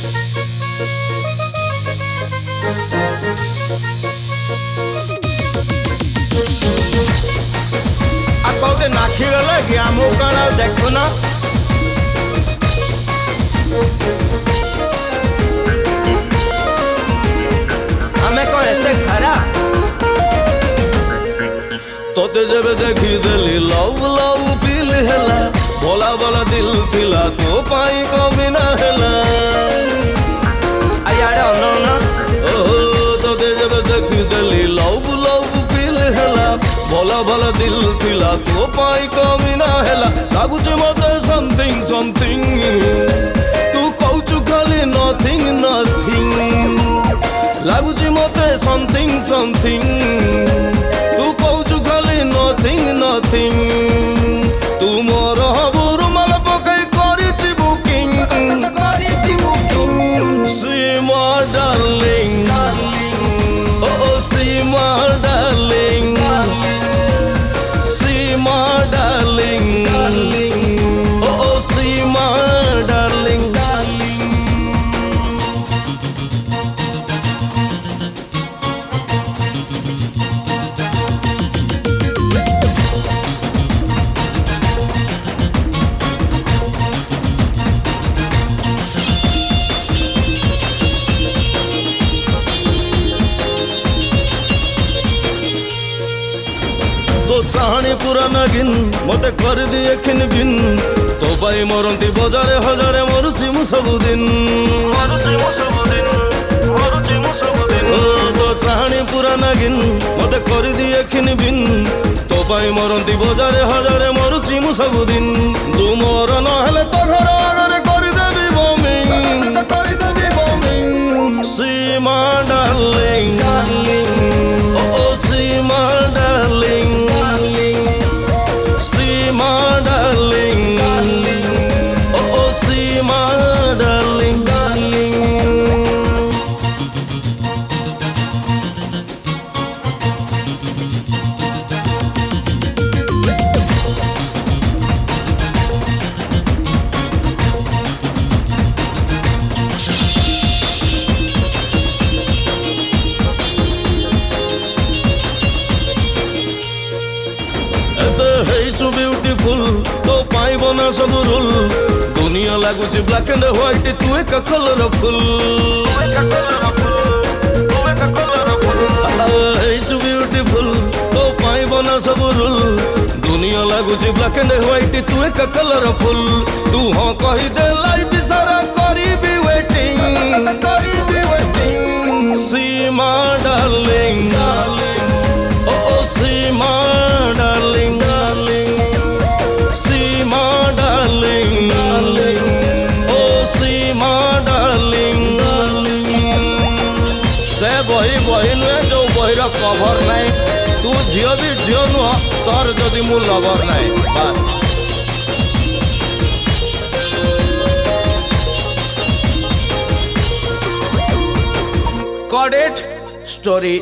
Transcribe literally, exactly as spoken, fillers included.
कहते नाखी गला कि आम कण देखु ना आमे कौन एते खरा तोते जब देखी देली लव लव फील हैला बोला बोला दिल थिला तो पाई कमी ना हैला आयाडे अनो ना ओ तोते जब देखी देली लव लव फील हैला बोला बोला दिल थिला तो पाई कमी ना हैला लागुचे मते समथिंग समथिंग तू कहू खाली नथिंग नथिंग लागुचे मते समथिंग समथिंग तू कहू खाली नथिंग नथिंग तू मोर हबुरु माल पकाई करिछि booking see my darling oh oh see my darling see my darling oh oh see my darling तो चाहनी पूरा नागिन मते कर दिए खिन बिन तो पाई मरंती बजारे हजारे मरुची मु सबुदिन तो चाहनी पूरा नागिन मते कर दिए खिन बिन तो पाई मरंती बजारे हजारे मरुची मु सबुदिन तू मोर नहले तो घर आगरे कर देबी बमिंग see my darling oh oh see my darling beautiful तो पाइब ना सब रूल दुनिया लगुच ब्लैक एंड व्हाइट तू एक कलरफुल ब्यूटीफुल तो पाइब ना सब रूल दुनिया लगुच ब्लैक एंड व्हाइट तू एक कलरफुल तू हाँ कही दे लाइफ सारा करी भी waiting see my darling oh oh see my darling बही बही नुहे जो बहीर कभर नाई तू झील भी झील नुह तोर जदि मु लवर नाई बास कॉडेट स्टोरी।